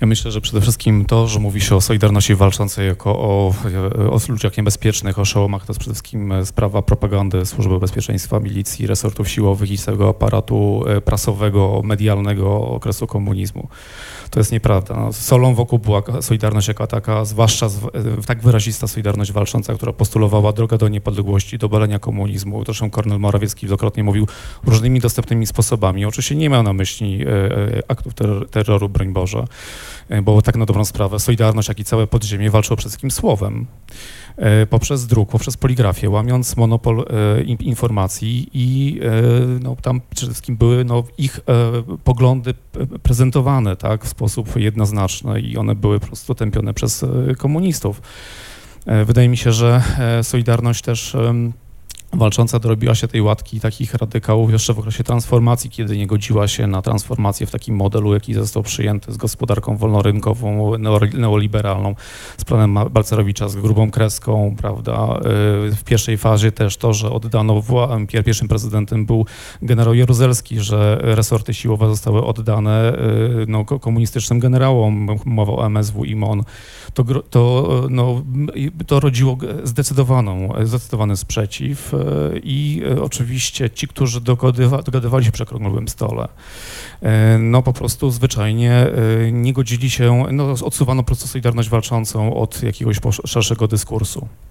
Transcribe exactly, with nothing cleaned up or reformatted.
Ja myślę, że przede wszystkim to, że mówi się o Solidarności Walczącej jako o, o ludziach niebezpiecznych, o szołomach, to jest przede wszystkim sprawa propagandy Służby Bezpieczeństwa, milicji, resortów siłowych i całego aparatu prasowego, medialnego okresu komunizmu. To jest nieprawda. No, solą wokół była Solidarność jako taka, zwłaszcza z, tak wyrazista Solidarność Walcząca, która postulowała drogę do niepodległości, do obalenia komunizmu. Zresztą Kornel Morawiecki wielokrotnie mówił różnymi dostępnymi sposobami. Oczywiście nie miał na myśli e, aktów terror, terroru, broń Boże, e, bo tak na dobrą sprawę Solidarność, jak i całe podziemie walczyło przede wszystkim słowem, e, poprzez druk, poprzez poligrafię, łamiąc monopol e, informacji i e, no, tam przede wszystkim były no, ich e, poglądy prezentowane, tak, w sposób jednoznaczny i one były po prostu tępione przez komunistów. Wydaje mi się, że Solidarność też Walcząca dorobiła się tej łatki takich radykałów jeszcze w okresie transformacji, kiedy nie godziła się na transformację w takim modelu, jaki został przyjęty z gospodarką wolnorynkową, neoliberalną, z planem Balcerowicza, z grubą kreską, prawda. W pierwszej fazie też to, że oddano, pierwszym prezydentem był generał Jaruzelski, że resorty siłowe zostały oddane no, komunistycznym generałom, mowa o M S W i M O N. To, to, no, to rodziło zdecydowaną, zdecydowany sprzeciw. I oczywiście ci, którzy dogadywa, dogadywali się przy okrągłym stole, no po prostu zwyczajnie nie godzili się, no odsuwano po prostu Solidarność Walczącą od jakiegoś szerszego dyskursu.